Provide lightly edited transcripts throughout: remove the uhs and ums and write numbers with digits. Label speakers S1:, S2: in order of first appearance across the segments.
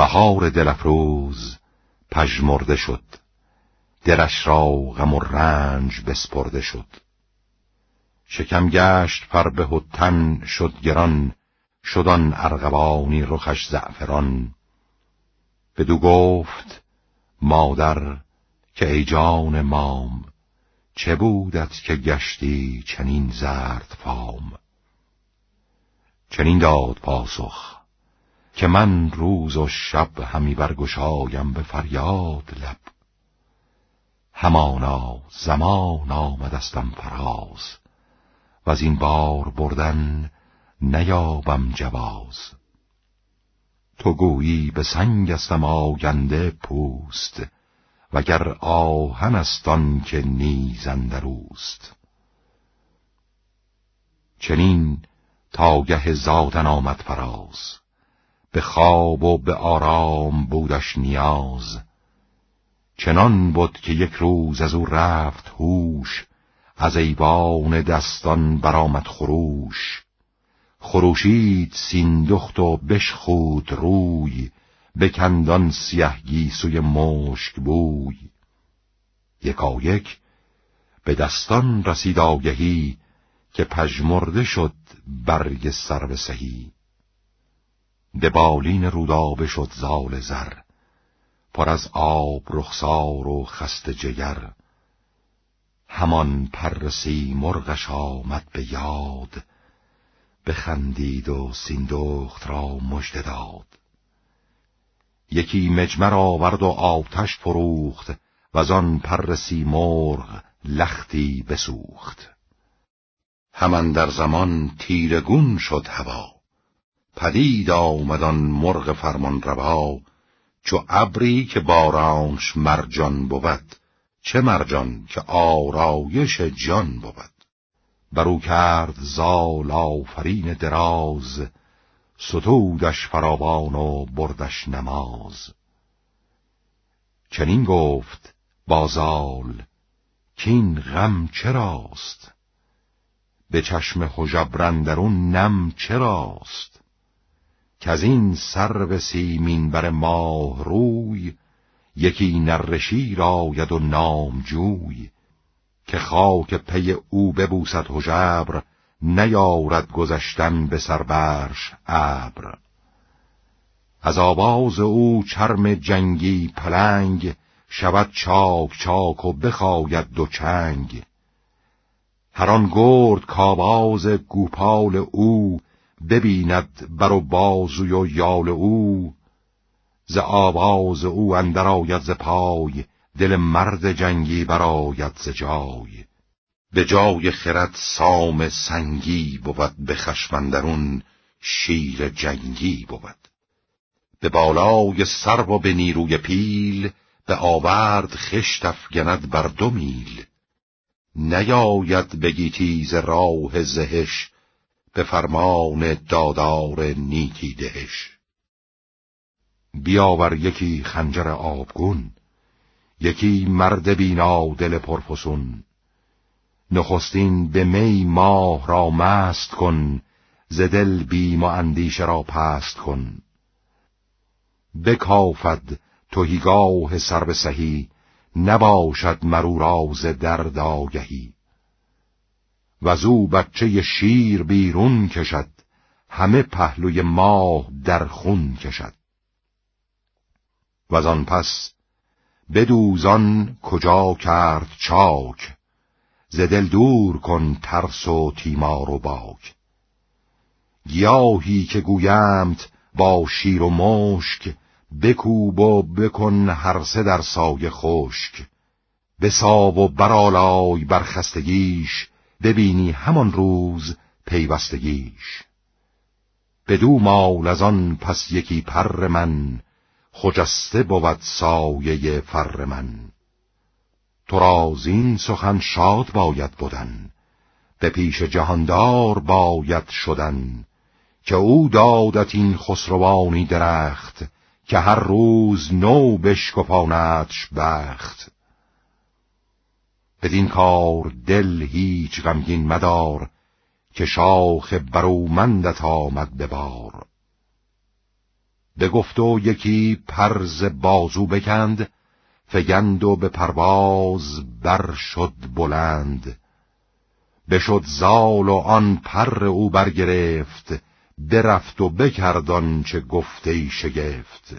S1: بهار دل افروز پژمرده شد، دلش را غم و رنج بسپرده شد. شکم گشت فربه و تن شد گران، شد آن ارغوانی رخش زعفران. بدو گفت مادر که ای جان مام، چه بودت که گشتی چنین زرد فام؟ چنین داد پاسخ که من روز و شب همی برگشایم به فریاد لب. همانا زمان آمدستم فراز، و از این بار بردن نیابم جواز. تو گویی به سنگ استم آگنده پوست، وگر آهن است آن که نیز اندروست. چنین تا گه زادن آمد فراز، به خواب و به آرام بودش نیاز. چنان بود که یک روز از او رفت هوش، از ایوان دستان برآمد خروش. خروشید سیندخت و بشخود روی، بکندان سیه گیسوی مشک بوی. یکایک به دستان رسید آگهی، که پژمرده شد برگ سرو سهی. به بالین رودابه شد زال زر، پر از آب رخسار و خسته جگر. همان پر سیمرغش آمد به یاد، بخندید و سیندخت را مژده داد. یکی مجمر آورد و آتش فروخت، وزان پر سیمرغ لختی بسوخت. همان در زمان تیرگون شد هوا، پدید آمد آن مرغ فرمان روا. چو ابری که بارانش مرجان بود، چه مرجان که آرایش جان بود. برو کرد زال آفرین دراز، ستودش فراوان و بردش نماز. چنین گفت با زال کین غم چراست، به چشم هژبر اندرون نم چراست. کزین سرو سیمین بر ماه روی، یکی نره شیر آید و نامجوی. که خاک پی او ببوسد هژبر، نیارد گذشتن به سر برش ابر. از آواز او چرم جنگی پلنگ، شود چاک چاک و بخاید دو چنگ. هر آن گرد کآواز گوپال او، ببیند بر و بازوی و یال او. ز آواز او اندر آید ز پای، دل مرد جنگی برآید ز جای. به جای خرد سام سنگی بود، به خشم اندرون شیر جنگی بود. به بالای سرو و به نیروی پیل، به آورد خشت افگند بر 2 میل. نیاید به گیتی ز راه زهش، به فرمان دادار نیکی دهش. بیاور یکی خنجر آبگون، یکی مرد بینا دل پرفسون. نخستین به می ماه را مست کن، ز دل بیم و اندیشه را پست کن. بکافد تهیگاه سرو سهی، نباشد مرو را ز درد آگهی. وزو بچه شیر بیرون کشد، همه پهلوی ماه در خون کشد. وزان پس بدوزان کجا کرد چاک، ز دل دور کن ترس و تیمار و باک. گیاهی که گویمت با شیر و مشک، بکوب و بکن هر سه در سایه خشک. بساو و برآلای بر خستگیش، ببینی همان روز پیوستگیش. بدو مال از آن پس یکی پر من، خجسته بود سایه فر من. تو را زین سخن شاد باید بودن، به پیش جهاندار باید شدن. که او دادت این خسروانی درخت، که هر روز نو بشکفاندش بخت. بدین کار دل هیچ غمگین مدار، که شاخ برومندت آمد به بار. بگفت و یکی پرز بازو بکند، فگند و به پرواز بر شد بلند. بشد زال و آن پر او برگرفت، برفت و بکرد آنچه گفته شگفت.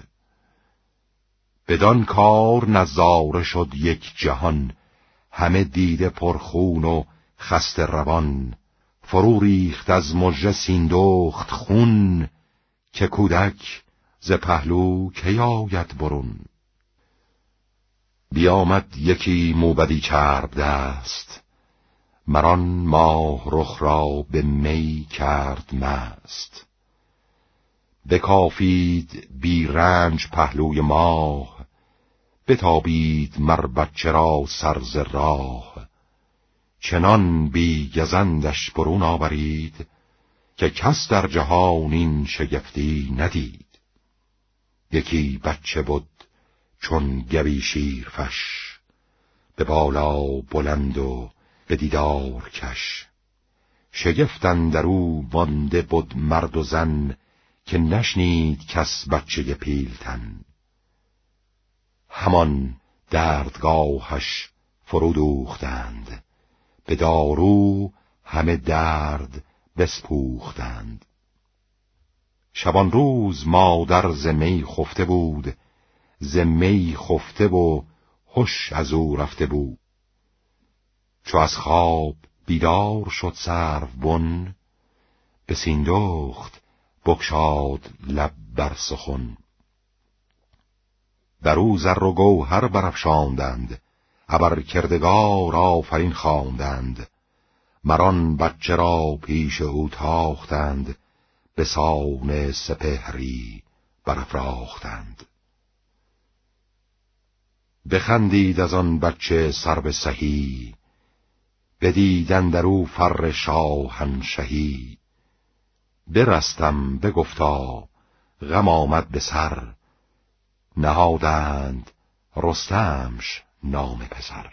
S1: بدان کار نظاره شد یک جهان، همه دیده پرخون و خسته روان. فرو ریخت از مژه سیندخت خون، که کودک ز پهلو کی آید برون. بیامد یکی موبدی چرب دست، مران ماه رخ را به می کرد مست. بکافید بی رنج پهلوی ماه، بتابید مر بچه را سر ز راه. چنان بی گزندش برون آورید، که کس در جهان این شگفتی ندید. یکی بچه بود چون گوی شیرفش، به بالا بلند و به دیدار کش. شگفت اندرو مانده بود مرد و زن، که نشنید کس بچه پیلتن. همان دردگاهش فرو دوختند، به دارو همه درد بسپوختند. شبان روز مادر ز می خفته بود، ز می خفته و هوش از او رفته بود. چو از خواب بیدار شد سروبن، به سیندخت بگشاد لب بر سخن. بر او زر و گوهر برافشاندند، ابر کردگار آفرین خواندند. مران بچه را پیش او تاختند، به سان سپهری برافراختند. بخندید از آن بچه سرو سهی، بدید اندرو فر شاهنشهی. برستم بگفتا غم آمد به سر، نهادند رستمش نام پسر.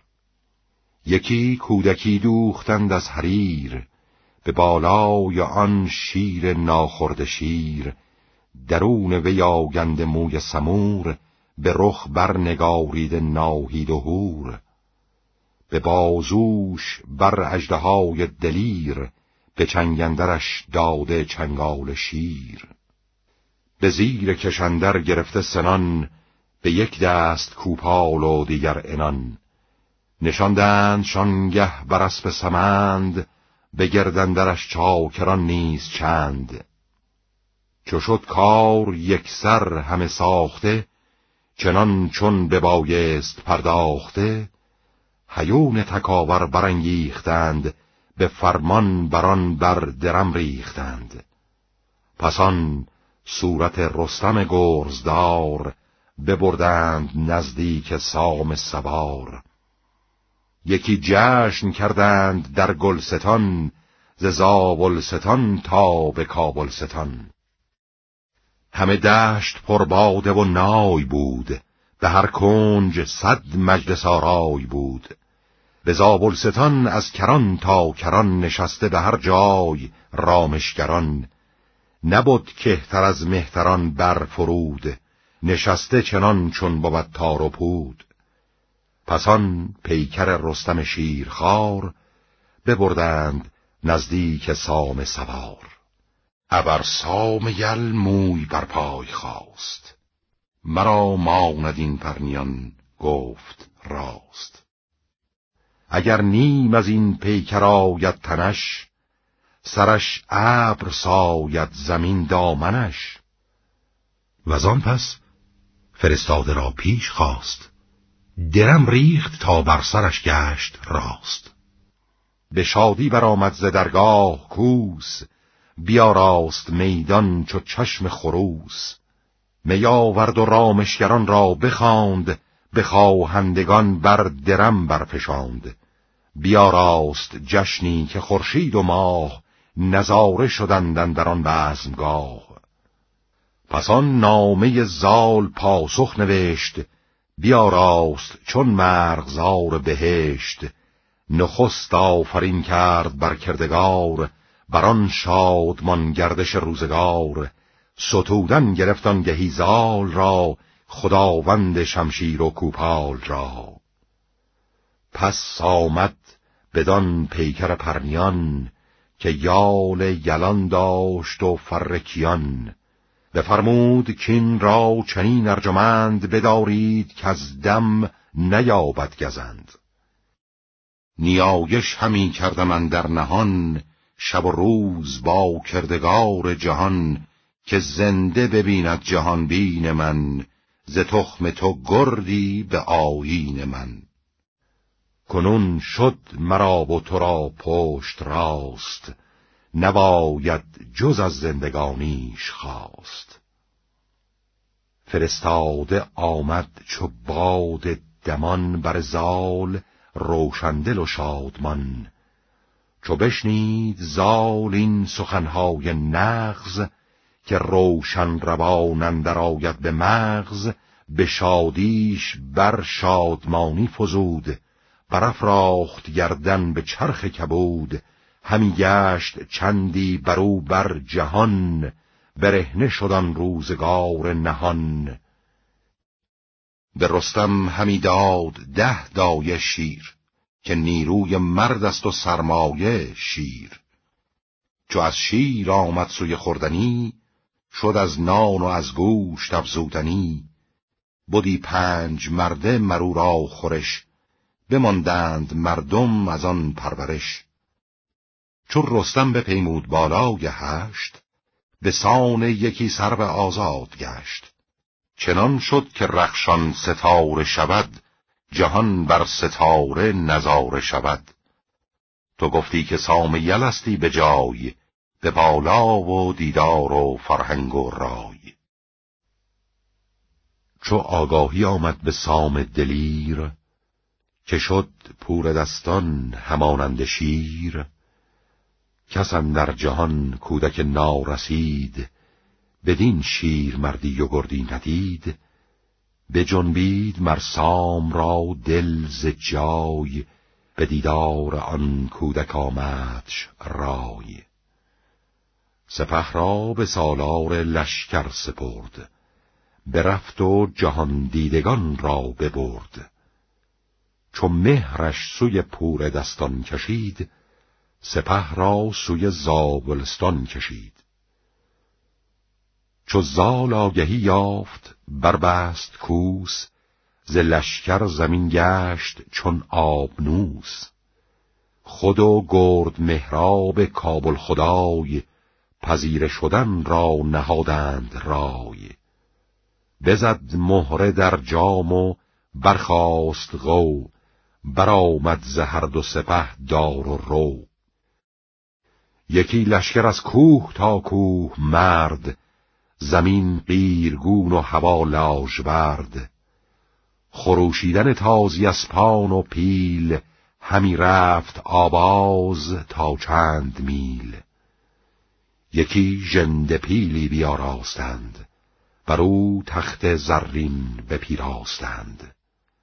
S1: یکی کودکی دوختند از حریر، به بالای آن شیر ناخورده شیر. درون وی آگنده موی سمور، به رخ برنگاریده ناهید و هور. به بازوش بر اژدهای دلیر، به چنگندرش داده چنگال شیر. به زیر کشندر گرفته سنان، به یک دست کوپال و دیگر عنان. نشاندند شانگه بر اسپ سمند، به گردندرش چاکران نیز چند. چو شد کار یک سر همه ساخته، چنان چون ببایست پرداخته. هیون تکاور برانگیختند، به فرمان بران بر درم ریختند. پسان صورت رستم گرزدار، ببردند نزدیک سام سوار. یکی جشن کردند در گلستان، ز زاولستان تا به کابلستان. همه دشت پرباده و نای بود، به هر کنج 100 مجلس آرای بود. به زاولستان از کران تا کران، نشسته به هر جای رامشگران. نبود کهتر از مهتران بر فرود، نشسته چنان چون بود تار و پود. پسان پیکر رستم شیرخوار، ببردند نزدیک سام سوار. ابر سام یل موی بر پای خاست، مرا ماند این پرنیان گفت راست. اگر نیم از این پیکر آید تنش، سرش ابر ساید زمین دامنش. وزان پس فرستاده را پیش خواست، درم ریخت تا بر سرش گشت راست. به شادی برآمد ز درگاه کوس، بیاراست میدان چو چشم خروس. می آورد و رامشگران را بخواند، به خواهندگان بر درم برفشاند. بیاراست جشنی که خورشید و ماه، نظاره شدند اندر آن بزمگاه. پس آن نامه زال پاسخ نوشت، بیاراست چون مرغزار بهشت. نخست آفرین کرد بر کردگار، بران شادمان گردش روزگار. ستودن گرفتان گهی زال را، خداوند شمشیر و کوپال را. پس آمد بدان پیکر پرنیان، که یال یلان داشت و فرکیان. بفرمود کین را چنین ارجمند، بدارید که از دم نیابد گزند. نیایش همی کردم اندر نهان، شب و روز با کردگار جهان. که زنده ببیند جهان بین من، ز تخم تو گردی به آیین من. کنون شد مرا و تو را پشت راست، نباید جز از زندگانیش خواست. فرستاده آمد چو باد دمان، بر زال روشندل و شادمان. چو بشنید زال این سخنهای نغز، که روشن روان اندر آید به مغز. به شادیش بر شادمانی فزود، برافراخت گردن به چرخ کبود. همی گشت چندی برو بر جهان، برهنه شدن روزگار نهان. به رستم همی داد 10 دایه شیر، که نیروی مرد است و سرمایه شیر. چو از شیر آمد سوی خوردنی، شد از نان و از گوشت افزودنی. بودی 5 مرده مرو را خورش، بماندند مردم از آن پرورش. چون رستم بپیمود بالای 8، به سان یکی سرو آزاد گشت. چنان شد که رخشان ستاره شود، جهان بر ستاره نظاره شود. تو گفتی که سام یلستی به جای، به بالا و دیدار و فرهنگ و رای. چو آگاهی آمد به سام دلیر، که شد پور دستان همانند شیر. کس اندر جهان کودک نارسید، بدین شیر مردی و گردی ندید. بجنبید مر سام را دل ز جای، به دیدار آن کودک آمدش رای. سپه را به سالار لشکر سپرد، برفت و جهان دیدگان را ببرد. چو مهرش سوی پور دستان کشید، سپه را سوی زابلستان کشید. چو زال آگهی یافت بربست کوس، ز لشکر زمین گشت چون آبنوس. خود و گرد مهراب کابل خدای، پذیره شدن را نهادند رای. بزد مهره در جام و برخاست غو، برآمد ز هر دو سپه دار و رو. یکی لشکر از کوه تا کوه مرد، زمین قیرگون و هوا لاژورد. خروشیدن تازی اسپان و پیل، همی رفت آواز تا چند میل. یکی ژنده پیلی بیاراستند، بر او تخت زرین بپیراستند.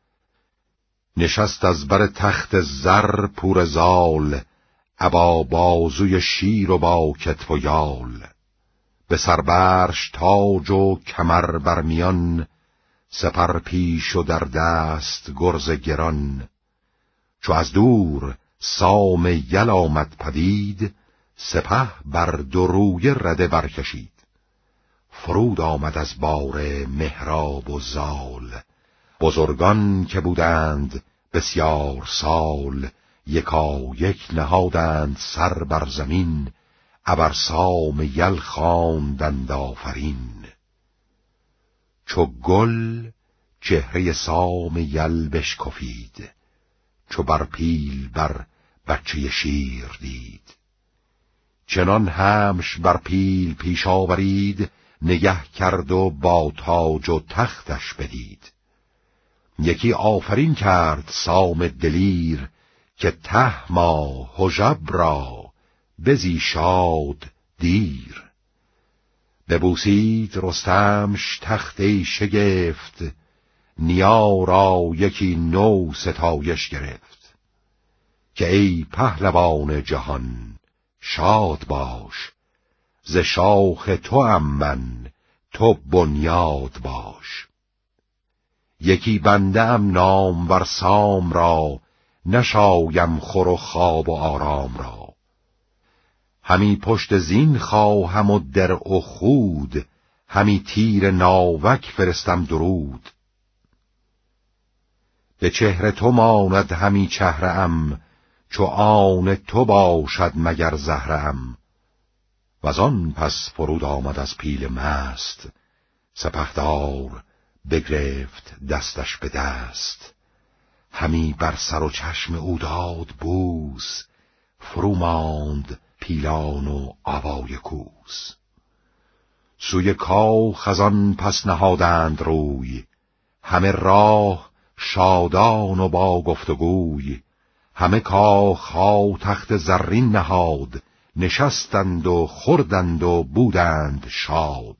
S1: نشست از بر تخت زر پور زال، ابا بازوی شیر و با کتف و یال. به سربرش تاج و کمر برمیان، سپر پیش و در دست گرز گران. چو از دور سام یل آمد پدید، سپه بر دو رویه رده برکشید. فرود آمد از بار مهراب و زال، بزرگان که بودند بسیار سال. یکا یک نهادند سر بر زمین، ابر سام یل خواندند آفرین. چو گل چهره سام یل بشکفید، چو بر پیل بر بچه شیر دید. چنان همش بر پیل پیش آورید، نگه کرد و با تاج و تختش بدید. یکی آفرین کرد سام دلیر، که تهما هژبر را بزی شاد دیر. ببوسید رستمش تخت شگفت، نیا را یکی نو ستایش گرفت. که ای پهلوان جهان شاد باش، ز شاخ توام من، تو بنیاد باش. یکی بنده ام نامور سام را، نشایم خور و خواب و آرام را. همی پشت زین خواهم و درع و خود، همی تیر ناوک فرستم درود. به چهره تو ماند همی چهره ام، چو آن تو باشد مگر زهره ام. وزان پس فرود آمد از پیل مست، سپهدار بگرفت دستش به دست. همی بر سر و چشم او داد بوس، فرو ماند پیلان و آوای کوس. سوی کاخ از آن پس نهادند روی، همه راه شادان و با گفتگوی. همه کاخها تخت زرین نهاد، نشستند و خوردند و بودند شاد.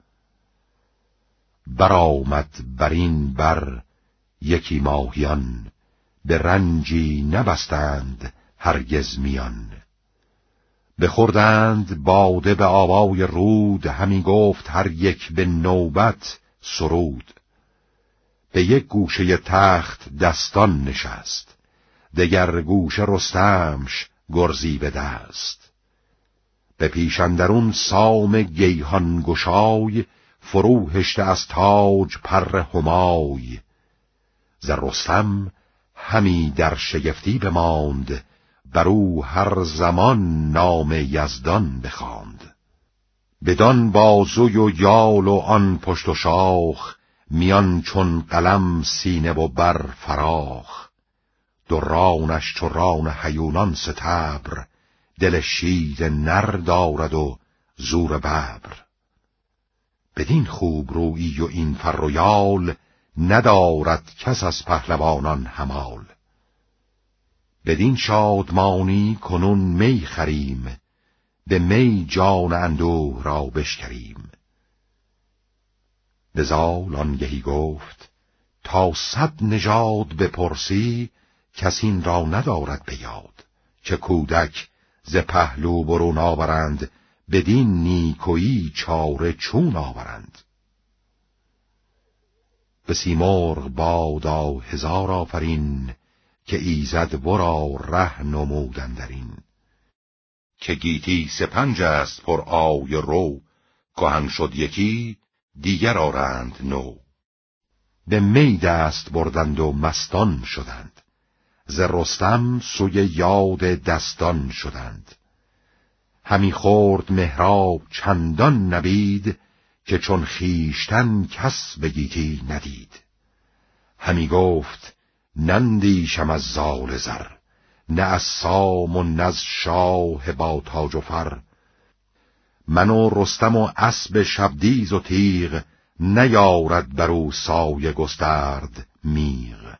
S1: برآمد برین بر یکی ماهیان، به رنجی نبستند هرگز میان. بخوردند باده به آوای رود، همی گفت هر یک به نوبت سرود. به یک گوشه تخت دستان نشست، دگر گوشه رستمش گرزی به دست. به پیش اندرون سام گیهان گشای، فرو هشته از تاج پر همای. ز رستم همی در شگفتی بماند، برو هر زمان نام یزدان بخواند. بدان بازوی و یال و آن پشت و شاخ، میان چون قلم سینه و بر فراخ. دو رانش چو ران هیونان ستبر، دل شیر نر دارد و زور ببر. بدین خوب رویی و این فر و یال، ندارد کس از پهلوانان همال. بدین شادمانی کنون می خریم، به می جان اندوه را بشکریم. به زال آنگهی گفت تا 100 نژاد بپرسی، کس این را ندارد به یاد. که کودک ز پهلو برون آورند، بدین نیکویی چاره چون آورند. به سیمرغ بادا 1000 آفرین، که ایزد ورا ره نمود اندرین. که گیتی 5 است پر آی رو، کهن شد یکی دیگر آرند نو. به می دست بردند و مستان شدند، ز رستم سوی یاد دستان شدند. همی خورد مهراب چندان نبید، که چون خیشتن کس به گیتی ندید. همی گفت نندیشم از زال زر، نه از سام و نه از شاه با تاج و فر. من و رستم و اسب شبدیز و تیغ، نیارد برو سایه گسترد میغ.